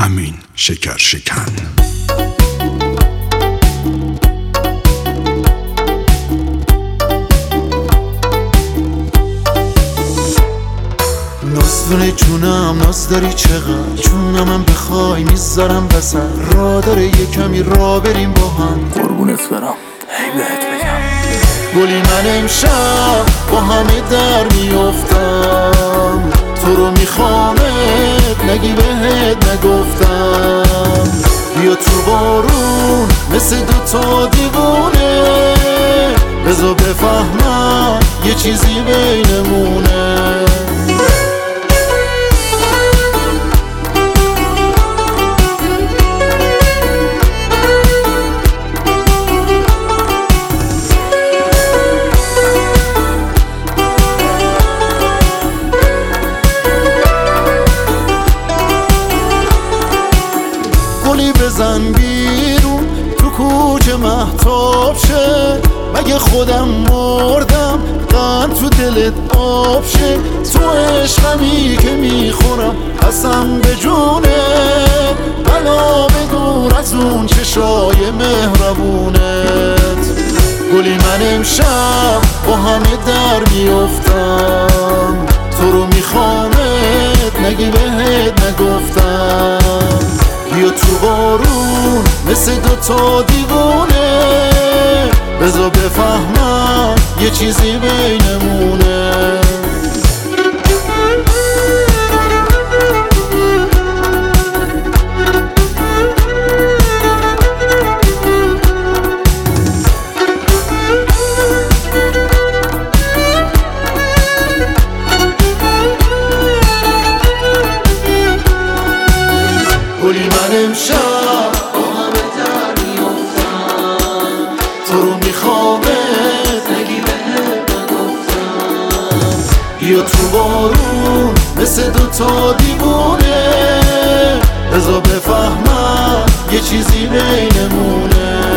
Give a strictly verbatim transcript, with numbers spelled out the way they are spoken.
امین شکر شکن. ناز داره جونم، ناز داری چقدر، جونم من بخوای میذارم وسط، را داره یه کمی را بریم با هم. قربونت برم، هی بهت بگم گلی من امشب با همه در میافتم، تو رو میخوامت نگی بهت نگفتم. بیا تو بارون مثل دوتا دیوونه، بذار بفهمم یه چیزی بینمونه. گلی بزن بیرون تو کوچه مهتاب شه، مگه خودم مردم قند تو دلت آب شه. تو عشقمی که میخورم قسم به جونه، بلا بدور از اون چشای مهربونت. گلی من امشب با همه در میافتم، تو رو میخوامت نگی بهت نگفتم. بیا تو بارون مثل دوتا دیوونه، بذار بفهمم یه چیزی بینمونه. گلی من امشب با همه در میافتم، تو رو میخوامت نگی بهت نگفتم. بیا تو بارون مثل دوتا دیوونه، بذار بفهمم یه چیزی بینمونه.